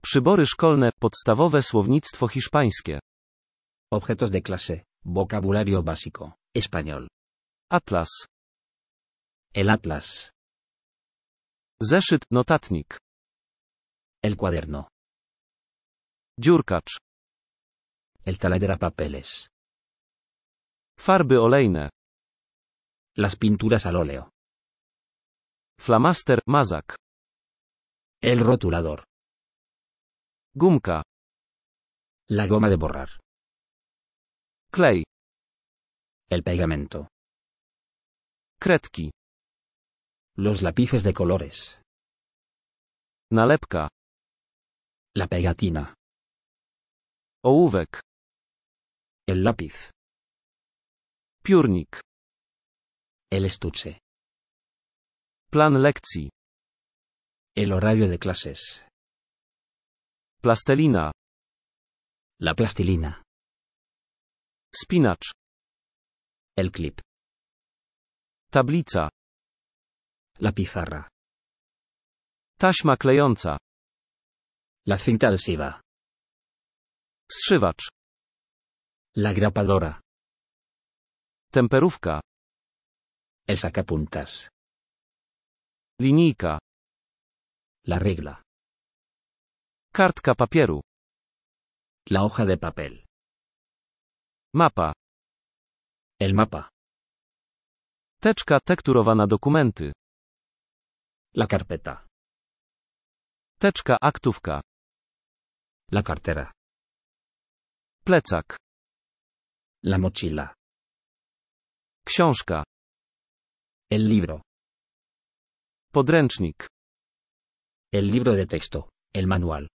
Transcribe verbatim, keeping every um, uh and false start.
Przybory szkolne, podstawowe słownictwo hiszpańskie. Objetos de clase, vocabulario básico, español. Atlas. El atlas. Zeszyt, notatnik. El cuaderno. Dziurkacz. El taladerapapeles. Farby olejne. Las pinturas al óleo. Flamaster, mazak. El rotulador. Gumka. La goma de borrar. Klej. El pegamento. Kredki. Los lápices de colores. Nalepka. La pegatina. Ołówek. El lápiz. Piórnik. El estuche. Plan lekcji. El horario de clases. Plastelina. La plastilina. Spinacz. El clip. Tablica. La pizarra. Taśma klejąca. La cinta adhesiva. Zszywacz. La grapadora. Temperówka. El sacapuntas. Linijka. La regla. Kartka papieru. La hoja de papel. Mapa. El mapa. Teczka tekturowa na dokumenty. La carpeta. Teczka aktówka. La cartera. Plecak. La mochila. Książka. El libro. Podręcznik. El libro de texto, el manual.